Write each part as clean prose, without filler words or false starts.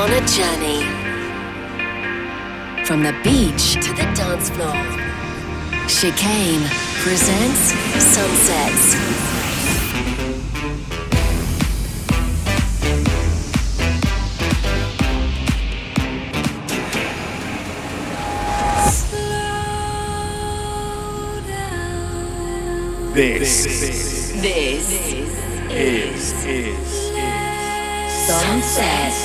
on a journey. From the beach to the dance floor. Chicane presents Sunsets. This is Sunset.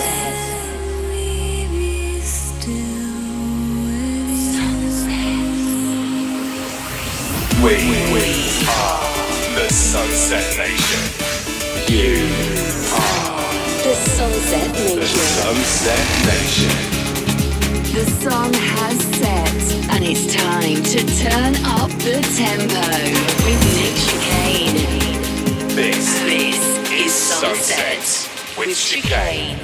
We are the Sunset Nation. You are The Sunset the Nation. Sunset Nation. The sun has set, and it's time to turn up the tempo with Nick Chicane. This Is Sunset with Chicane.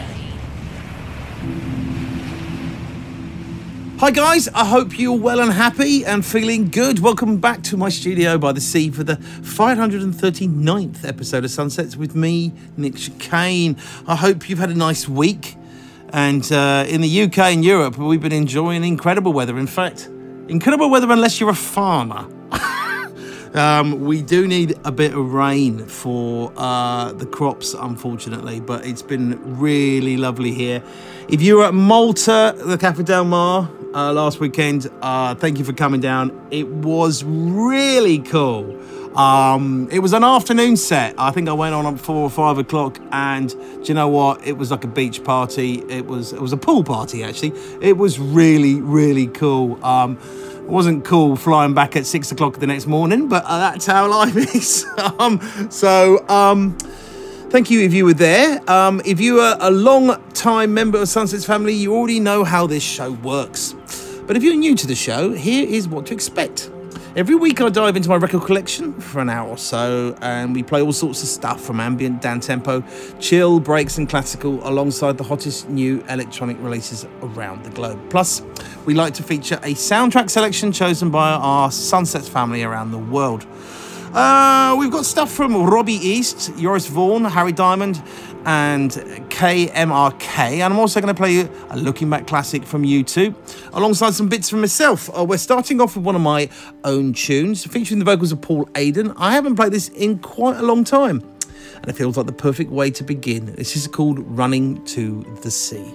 Hi guys, I hope you're well and happy and feeling good. Welcome back to my studio by the sea for the 539th episode of Sunsets with me, Nick Chicane. I hope you've had a nice week. And in the UK and Europe, we've been enjoying incredible weather. In fact, incredible weather unless you're a farmer. We do need a bit of rain for the crops, unfortunately, but it's been really lovely here. If you were at Malta, the Cafe Del Mar, last weekend, thank you for coming down. It was really cool. It was an afternoon set. I think I went on at 4 or 5 o'clock, and do you know what? It was like a beach party. It was a pool party, actually. It was really, really cool. It wasn't cool flying back at 6 o'clock the next morning, but that's how life is. Thank you if you were there. If you are a long-time member of Sunset's family, you already know how this show works. But if you're new to the show, here is what to expect. Every week I dive into my record collection for an hour or so, and we play all sorts of stuff from ambient, down-tempo, chill, breaks and classical, alongside the hottest new electronic releases around the globe. Plus, we like to feature a soundtrack selection chosen by our Sunsets family around the world. We've got stuff from Robbie East, Joris Vaughan, Harry Diamond, and KMRK. And I'm also going to play a looking back classic from U2, alongside some bits from myself. We're starting off with one of my own tunes, featuring the vocals of Paul Aiden. I haven't played this in quite a long time, and it feels like the perfect way to begin. This is called Running to the Sea.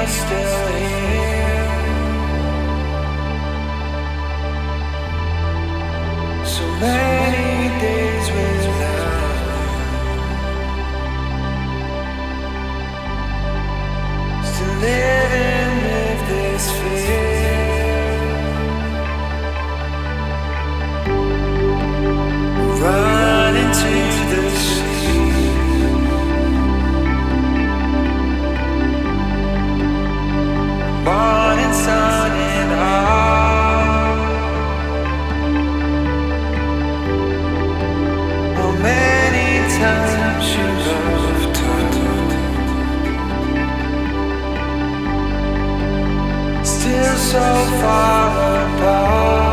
you're still here. So many days without you, still living with this fear. Run into the sea, morning sun and heart. How many times you loved her, still so far apart.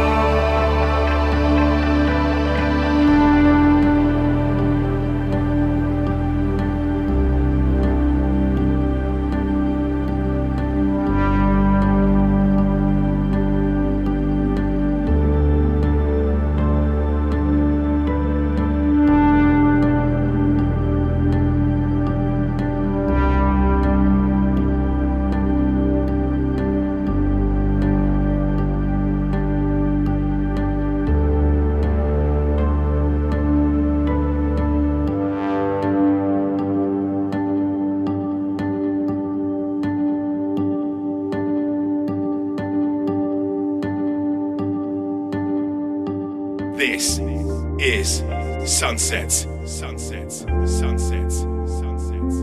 This is Sunsets, Sunsets, Sunsets, Sunsets.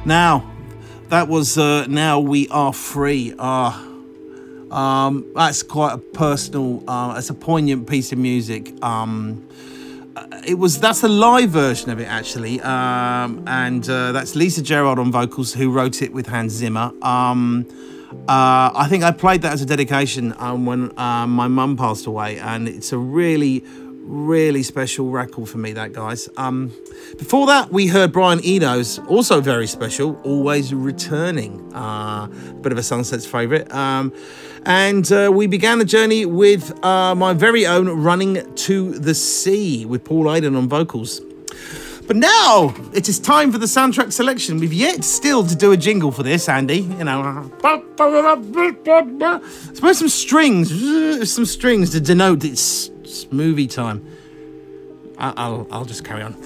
Now, that was Now We Are Free. That's quite a personal, it's a poignant piece of music. That's the live version of it, actually. And that's Lisa Gerrard on vocals, who wrote it with Hans Zimmer. I think I played that as a dedication when my mum passed away, and it's a really, really special record for me, that, guys. Before that, we heard Brian Eno's, also very special, Always Returning, bit of a Sunsets favourite. And we began the journey with my very own Running to the Sea with Paul Aidan on vocals. But now it is time for the soundtrack selection. We've yet still to do a jingle for this, Andy. You know, suppose some strings to denote it's movie time. I'll just carry on.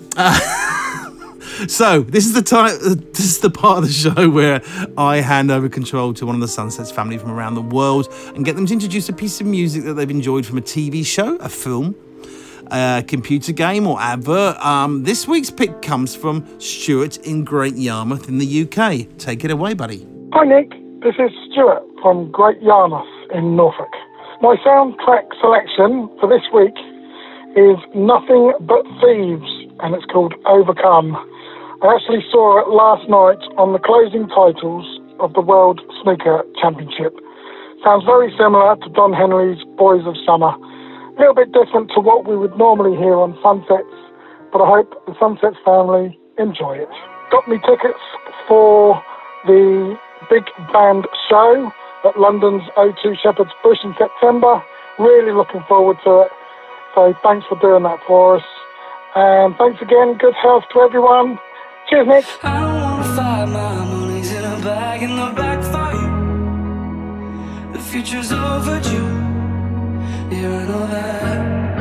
So this is the part of the show where I hand over control to one of the Sunsets family from around the world and get them to introduce a piece of music that they've enjoyed from a TV show, a film, a computer game or advert. This week's pick comes from Stuart in Great Yarmouth in the UK. Take it away, buddy. Hi Nick, this is Stuart from Great Yarmouth in Norfolk. My soundtrack selection for this week is Nothing But Thieves, and it's called Overcome. I actually saw it last night on the closing titles of the World Snooker Championship. Sounds very similar to Don Henley's Boys of Summer. A little bit different to what we would normally hear on Sunsets, but I hope the Sunsets family enjoy it. Got me tickets for the big band show at London's O2 Shepherd's Bush in September. Really looking forward to it. So thanks for doing that for us. And thanks again. Good health to everyone. Cheers, Nick. I don't wanna fight, my money's in a bag in the back for you. The future's overdue. Yeah, I know that.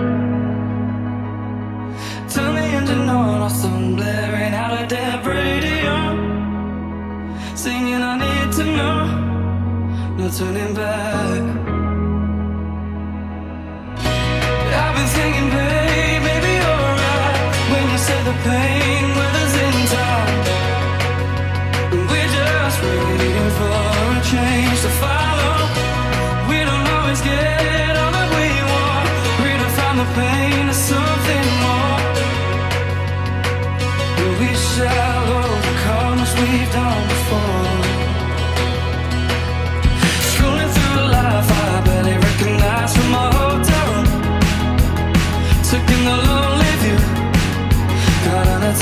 Turn the engine on, or some blaring out of dead radio. Singing I need to know, no turning back. I've been thinking, babe, maybe you're right when you say the pain weather's in time. We're just waiting for a change to follow. We don't always get all that we want. Redefine the pain to something more. And we shall overcome as we've done before. Scrolling through life, I barely recognize from my hotel room. Took in the lonely view, got on a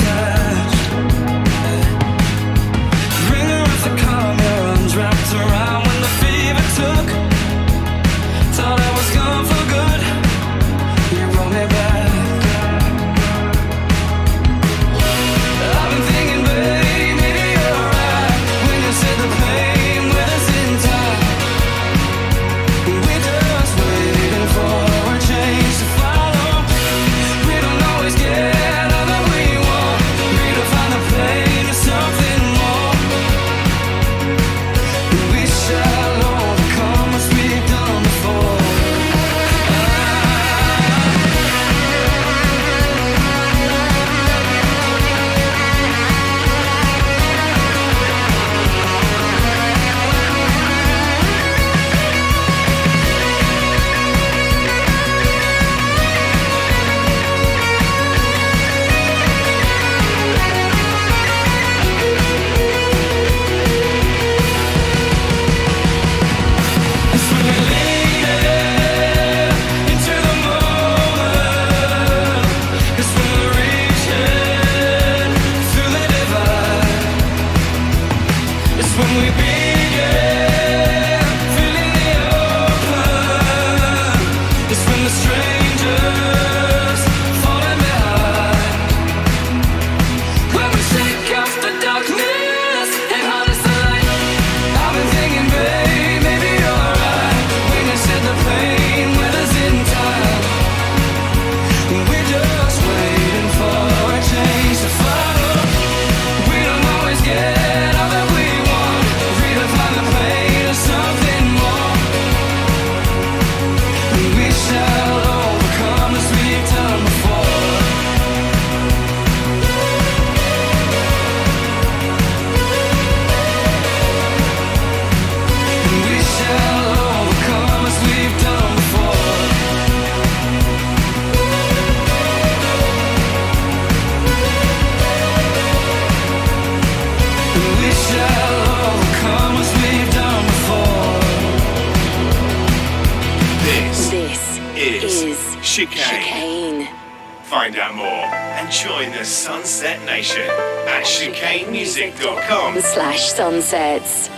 is Chicane. Find out more and join the Sunset Nation at chicanemusic.com/sunsets.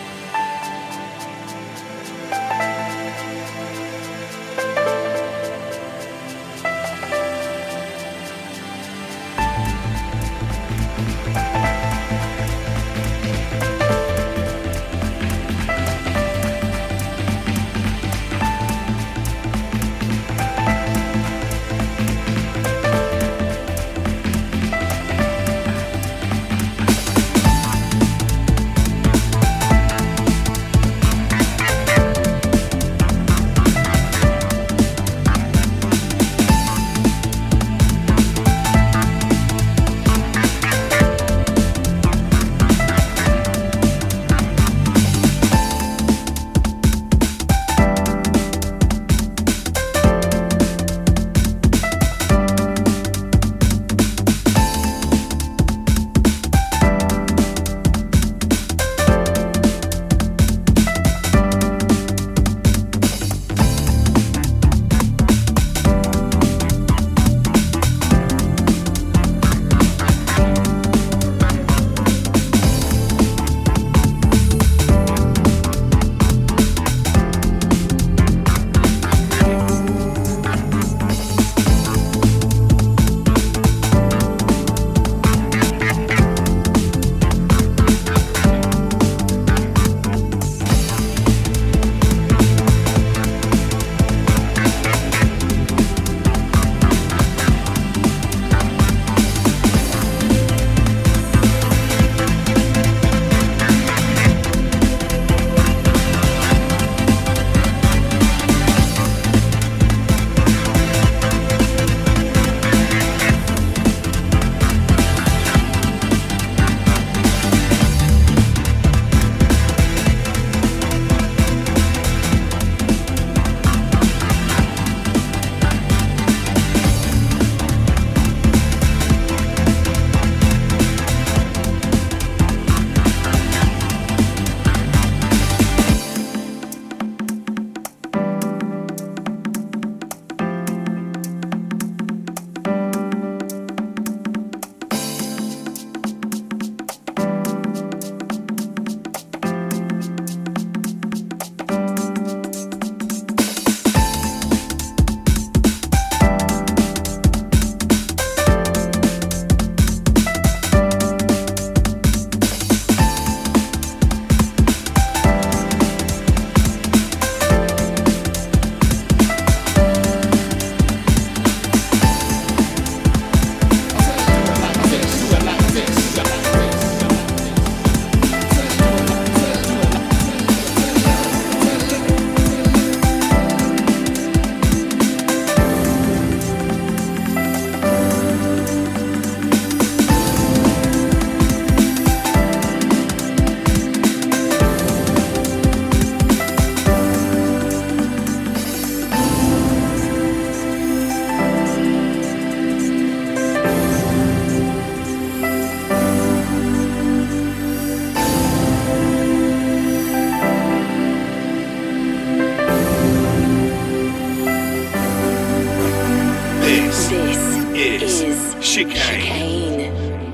Chicane.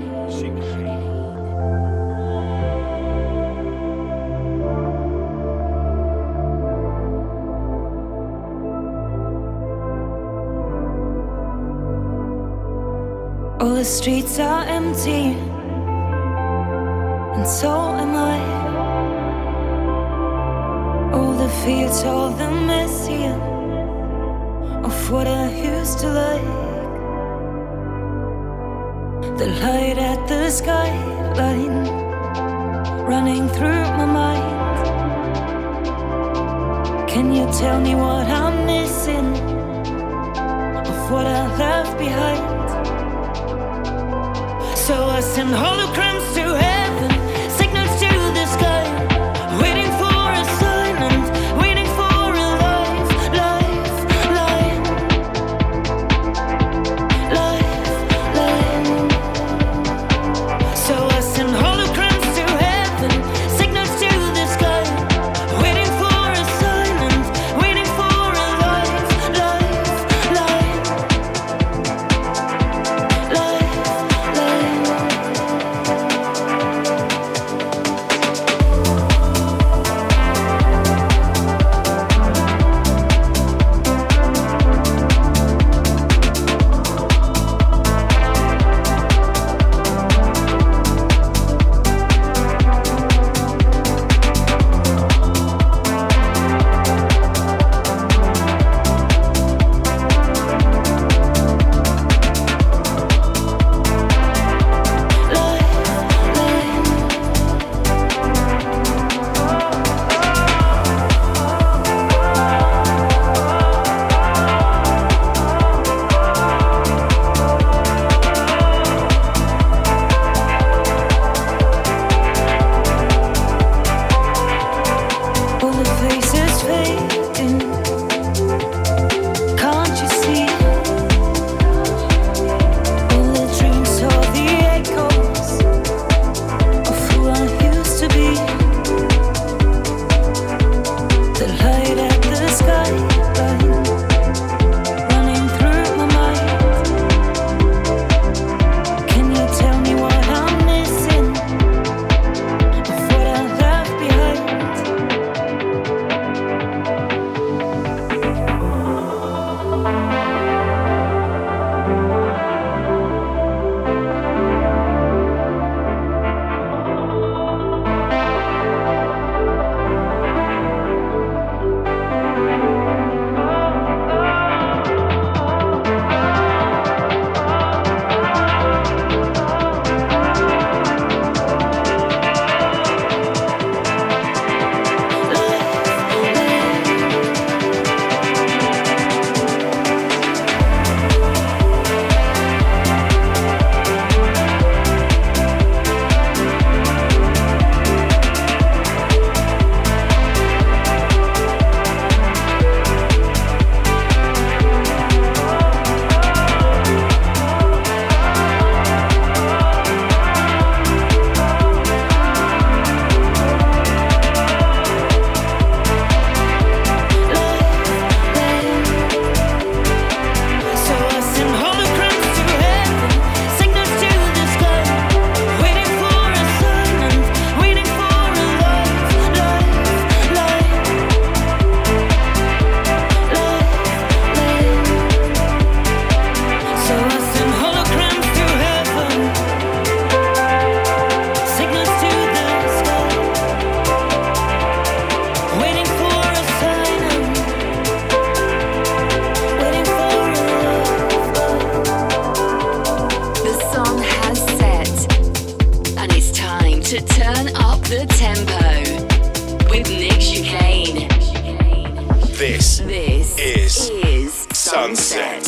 All the streets are empty, and so am I. All the fields, all the messy of what I used to like. The light at the skyline running through my mind. Can you tell me what I'm missing of what I left behind? So I send holograms to heaven, signals to the sky, waiting for a sign and waiting for a lifeline. So I send holograms to heaven, signals to the sky, waiting for a sign and waiting for a lifeline. Sunset.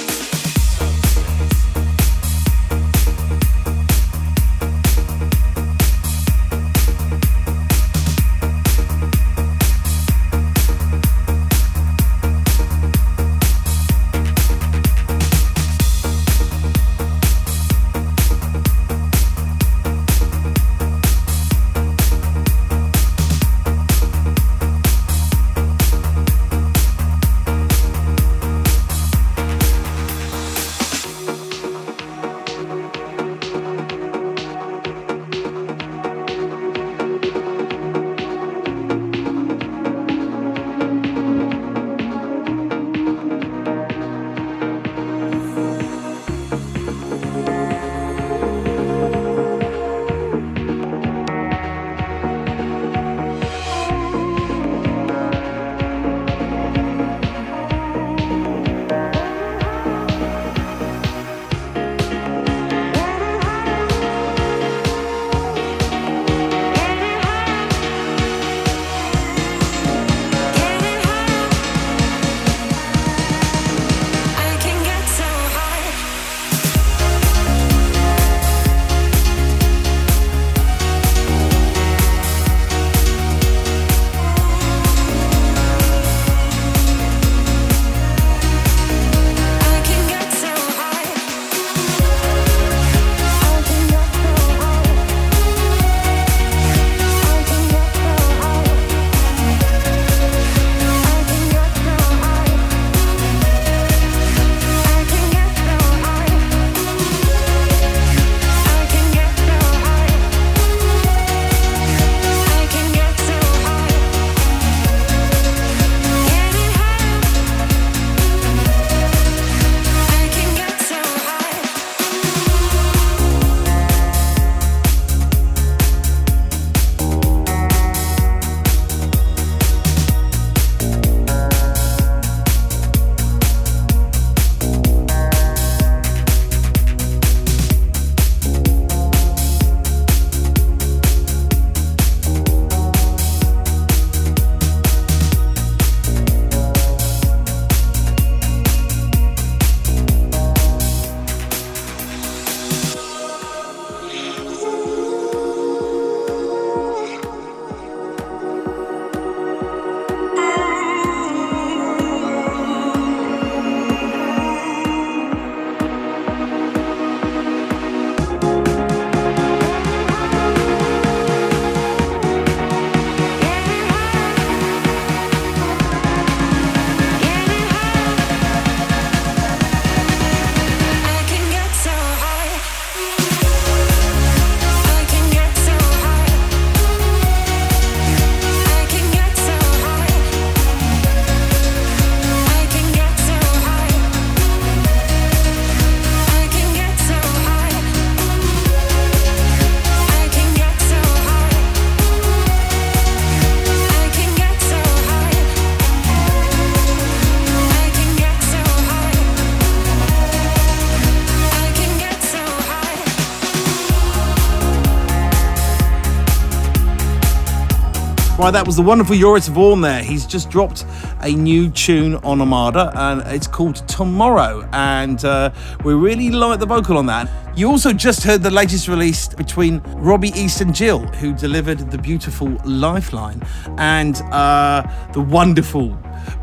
Right, that was the wonderful Joris Vaughan there. He's just dropped a new tune on Armada, and it's called Tomorrow, and we really like the vocal on that. You also just heard the latest release between Robbie East and Jill, who delivered the beautiful Lifeline, and the wonderful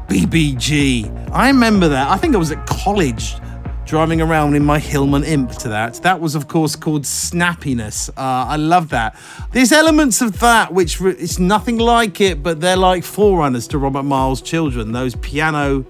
BBG. I remember that. I think I was at college driving around in my Hillman Imp to that. That was, of course, called Snappiness. I love that. There's elements of that which it's nothing like it, but they're like forerunners to Robert Miles' Children, those piano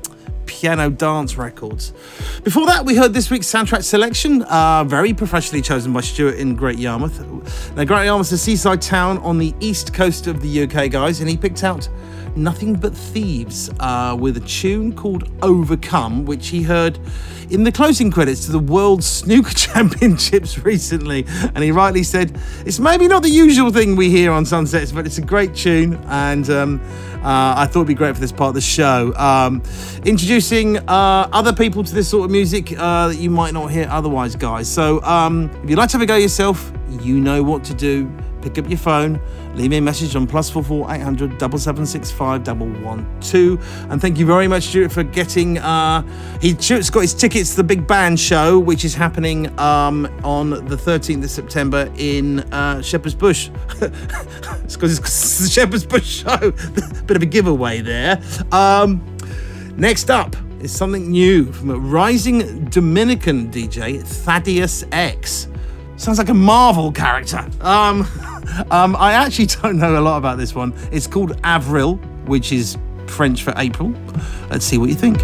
dance records. Before that, we heard this week's soundtrack selection, very professionally chosen by Stuart in Great Yarmouth. Now, Great Yarmouth is a seaside town on the east coast of the UK, guys, and he picked out Nothing But Thieves with a tune called Overcome, which he heard in the closing credits to the World Snooker Championships recently, and he rightly said it's maybe not the usual thing we hear on Sunsets, but it's a great tune, and I thought it'd be great for this part of the show, introducing other people to this sort of music that you might not hear otherwise, guys. So if you'd like to have a go yourself, you know what to do. pick up your phone, leave me a message on +44 800 7765 112. And thank you very much, Stuart, for getting. Stuart's got his tickets to the Big Band show, which is happening on the 13th of September in Shepherd's Bush. It's because it's the Shepherd's Bush show. Bit of a giveaway there. Next up is something new from a rising Dominican DJ, Thaddeus X. Sounds like a Marvel character. I actually don't know a lot about this one. It's called Avril, which is French for April. Let's see what you think.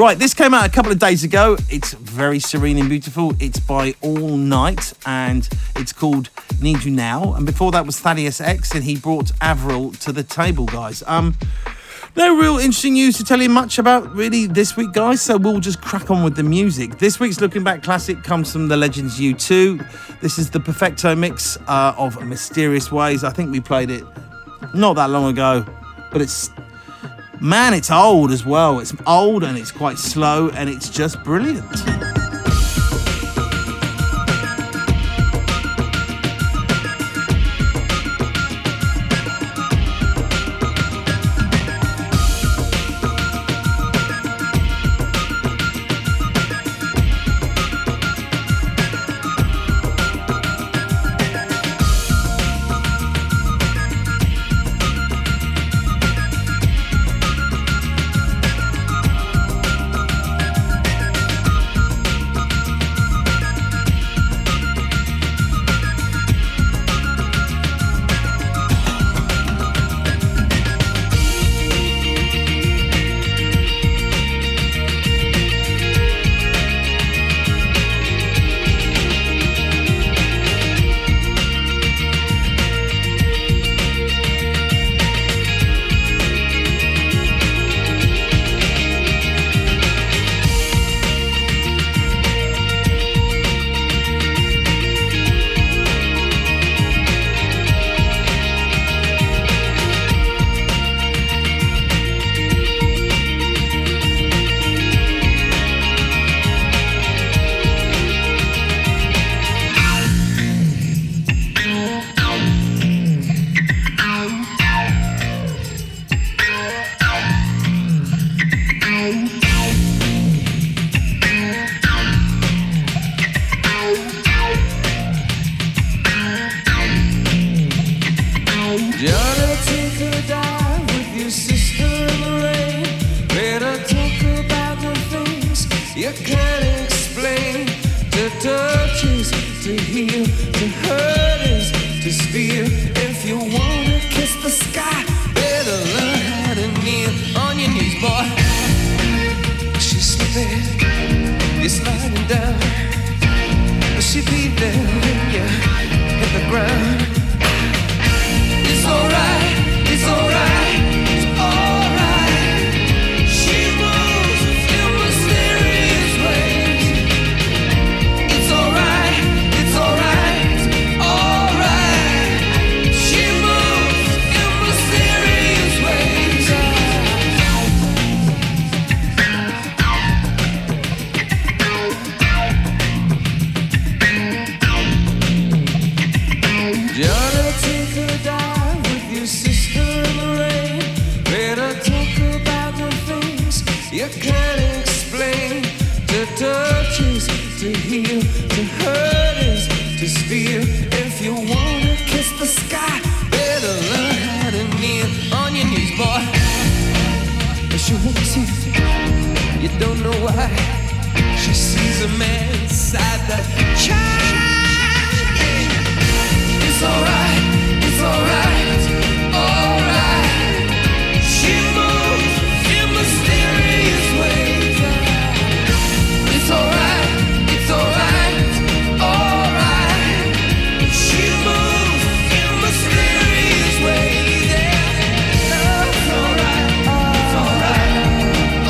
Right, this came out a couple of days ago. It's very serene and beautiful. It's by All Night and it's called Need You Now. And before that was Thaddeus X and he brought Avril to the table, guys. No real interesting news to tell you much about really this week, guys, so we'll just crack on with the music. This week's Looking Back classic comes from the Legends U2. This is the Perfecto mix of Mysterious Ways. I think we played it not that long ago, but it's old as well. It's old and it's quite slow and it's just brilliant.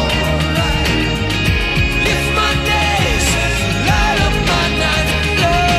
Lift my days, light up my nights.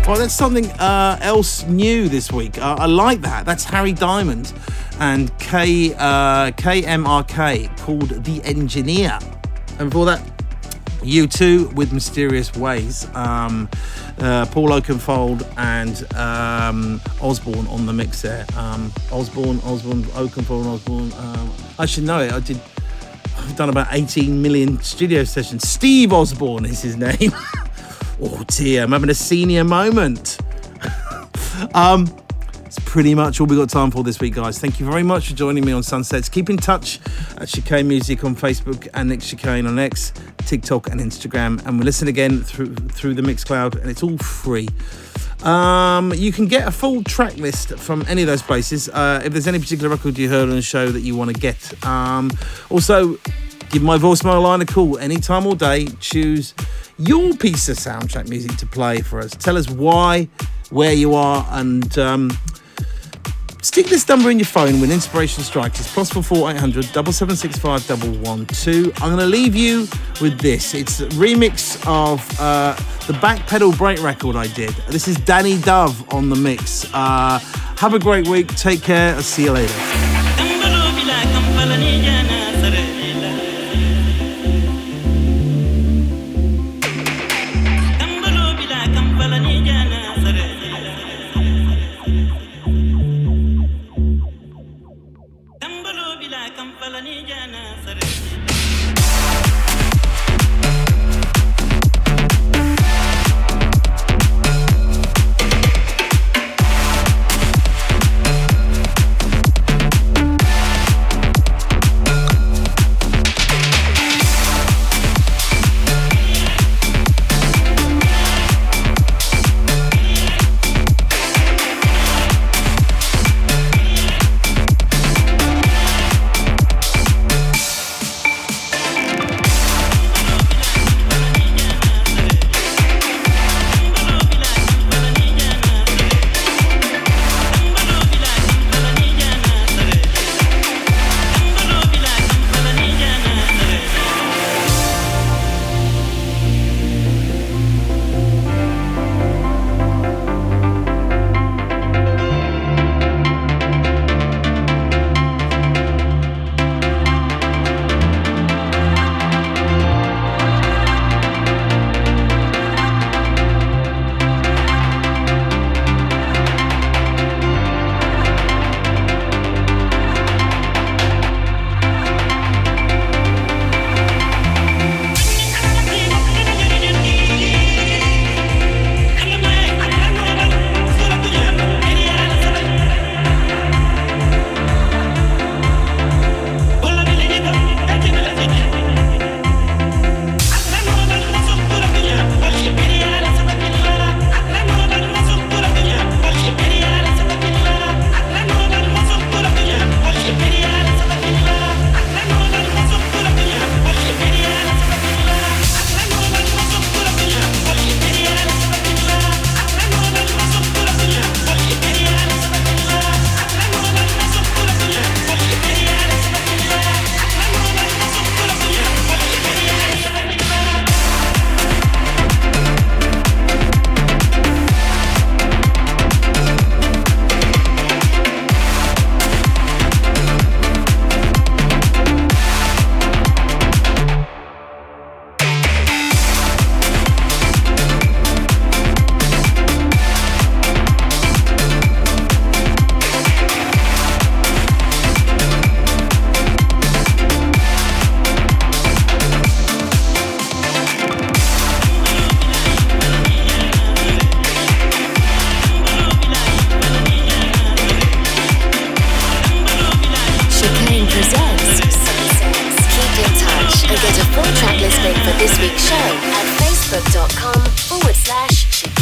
Well, that's something else new this week. I like that. That's Harry Diamond and KMRK called The Engineer. And before that, U2 with Mysterious Ways. Paul Oakenfold and Osborne on the mix there. Osborne, Oakenfold, Osborne. I should know it. I've done about 18 million studio sessions. Steve Osborne is his name. Oh dear, I'm having a senior moment. It's pretty much all we got time for this week, guys. Thank you very much for joining me on Sunsets. Keep in touch at Chicane Music on Facebook and Nick Chicane on X, TikTok and Instagram. And we'll listen again through the Mixcloud, and it's all free. You can get a full track list from any of those places. If there's any particular record you heard on the show that you want to get. Also, give my voicemail line a call anytime all day. Choose your piece of soundtrack music to play for us. Tell us why, where you are, and stick this number in your phone when inspiration strikes. It's +44 800 7765 112. I'm going to leave you with this. It's a remix of the Back Pedal Break record I did. This is Danny Dove on the mix. Have a great week. Take care. I'll see you later.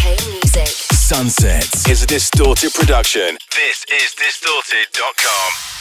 Sunsets is a Distorted production. This is Distorted.com.